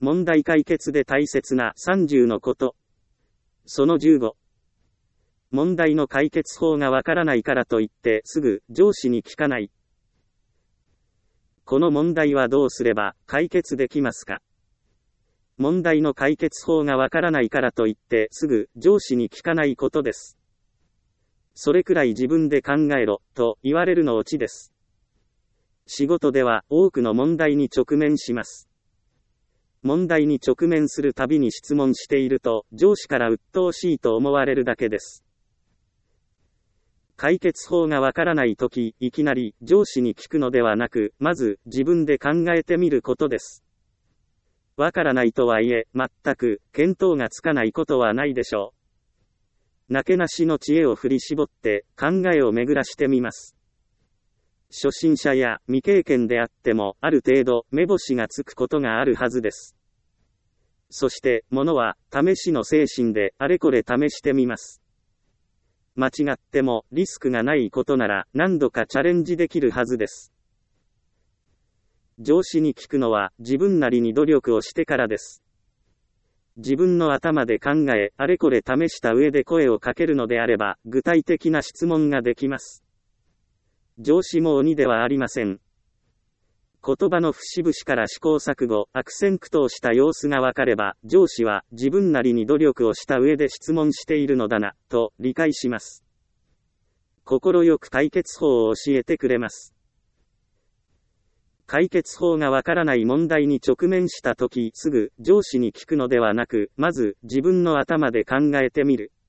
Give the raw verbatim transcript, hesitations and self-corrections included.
問題解決で大切なさんじゅうのこと。そのじゅうご。問題の解決法がわからないからといってすぐ上司に聞かない。この問題はどうすれば解決できますか？問題の解決法がわからないからといってすぐ上司に聞かないことです。それくらい自分で考えろと言われるのオチです。仕事では多くの問題に直面します。問題に直面するたびに質問していると上司から鬱陶しいと思われるだけです。解決法がわからないとき、いきなり上司に聞くのではなく、まず自分で考えてみることです。わからないとはいえ、全く見当がつかないことはないでしょう。なけなしの知恵を振り絞って考えを巡らしてみます。初心者や未経験であってもある程度目星がつくことがあるはずです。そして、ものは試しの精神であれこれ試してみます。間違ってもリスクがないことなら何度かチャレンジできるはずです。上司に聞くのは自分なりに努力をしてからです。自分の頭で考え、あれこれ試した上で声をかけるのであれば、具体的な質問ができます。上司も鬼ではありません。言葉の節々から試行錯誤、悪戦苦闘した様子がわかれば、上司は自分なりに努力をした上で質問しているのだな、と理解します。心よく解決法を教えてくれます。解決法がわからない問題に直面したとき、すぐ上司に聞くのではなく、まず自分の頭で考えてみる。